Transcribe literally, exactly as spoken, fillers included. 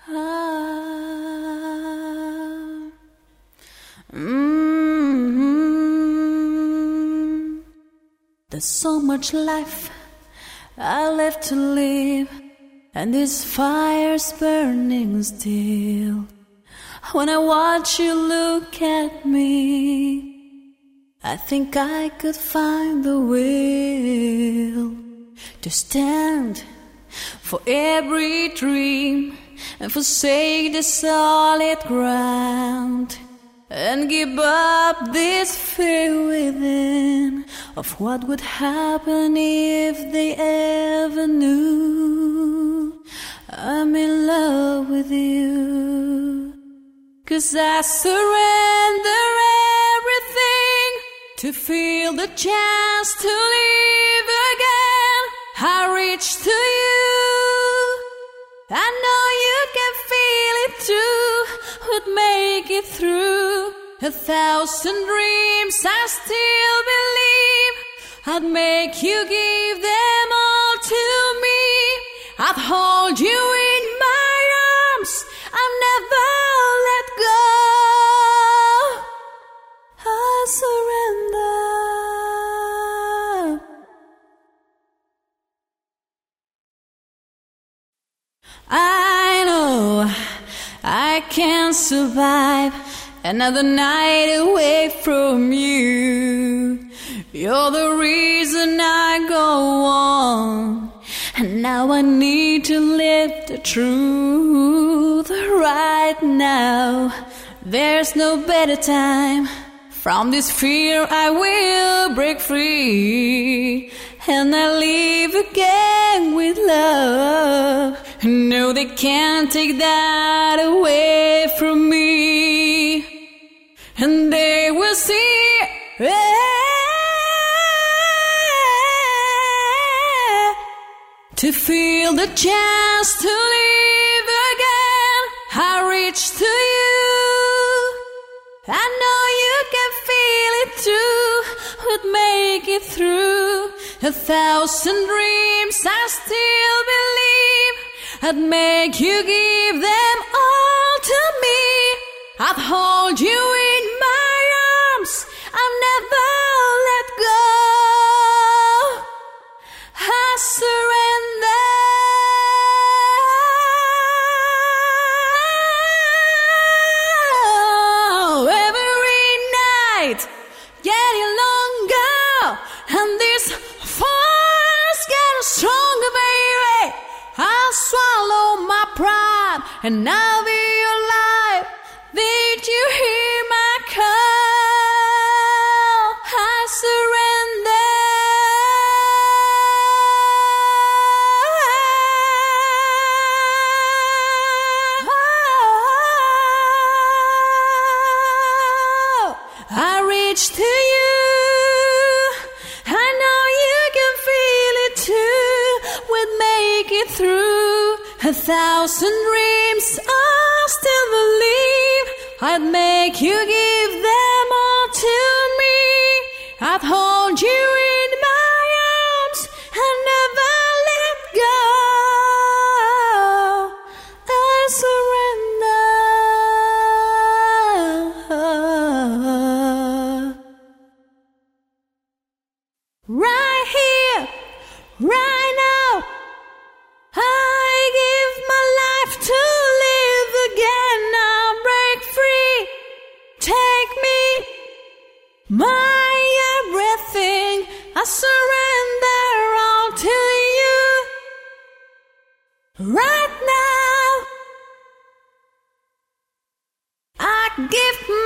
Ah, mm-hmm. There's so much life I left to live, and this fire's burning still. When I watch you look at me, I think I could find the will to stand for every dream and forsake the solid ground, and give up this fear within of what would happen if they ever knew I'm in love with you. 'Cause I surrender everything to feel the chance to live again. I reach to you, I know you can feel it too. Would make it through a thousand dreams, I still believe I'd make you give them all to me. I'd hold you in my arms, I'll never let go. I surrender. I know I can't survive another night away from you. You're the reason I go on, and now I need to live the truth right now. There's no better time. From this fear I will break free, and I live again with love. No, they can't take that away from me. And they will see to feel the chance to live again. I reach to you, I know you can feel it too. Would make it through a thousand dreams, I still believe I'd make you give them all to me. I'd hold you in my arms, I'll never let go. I surrender. Every night getting longer, and this fire's getting stronger, baby. I'll swallow my pride, and I'll be alive. Did you hear my call? I surrender. Oh, I reach to you, I know you can feel it too. We'd make it through a thousand dreams, I still believe I'd make you give them all to me. I'd hold you in my arms and never let go. I surrender. Right here, right now, I give my life to live again. I'll break free. Take me, my everything. I surrender all to you. Right now, I give